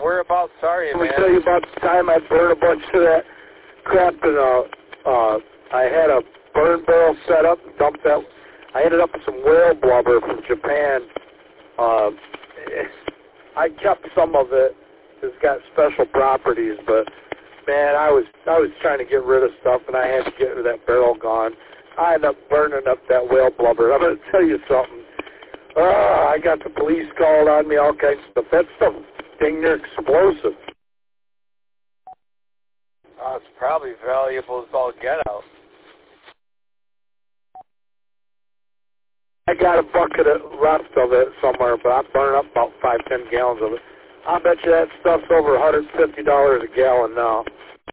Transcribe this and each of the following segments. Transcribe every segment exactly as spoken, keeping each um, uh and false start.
whereabouts are you, Let me man? tell you about the time I burned a bunch of that crap in a, uh, I had a burn barrel set up and dumped that. I ended up with some whale blubber from Japan. Uh, I kept some of it. It's got special properties, but man, I was I was trying to get rid of stuff, and I had to get that barrel gone. I ended up burning up that whale blubber. I'm going to tell you something. Uh, I got the police called on me, all kinds of stuff. That stuff dang near explosive. Oh, it's probably valuable as all get out. I got a bucket of left of it somewhere, but I burned up about five, ten gallons of it. I bet you that stuff's over one hundred fifty dollars a gallon now.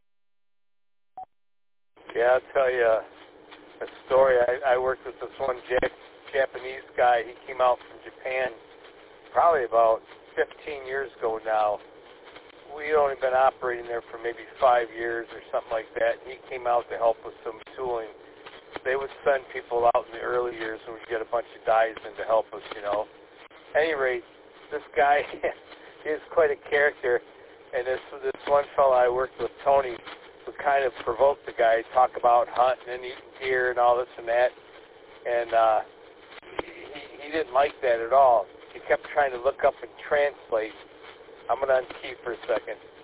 Yeah, I'll tell you a story. I, I worked with this one Jap- Japanese guy. He came out from Japan probably about fifteen years ago now. We'd only been operating there for maybe five years or something like that. He came out to help with some tooling. They would send people out in the early years and we'd get a bunch of guys in to help us, you know. At any rate, this guy, he is quite a character. And this this one fellow I worked with, Tony, would kind of provoke the guy, talk about hunting and eating deer and all this and that. And uh, he, he didn't like that at all. He kept trying to look up and translate. I'm going to unkey for a second.